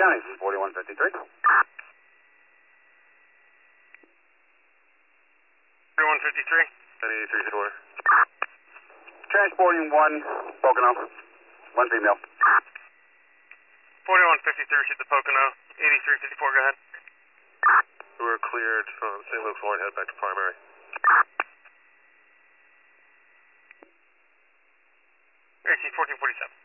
County, 4153. 4153. 83 good order. Transporting one Pocono, one female. 4153, shoot the Pocono. 8354, go ahead. We're cleared from St. Luke's Warren, head back to primary. AC 1447.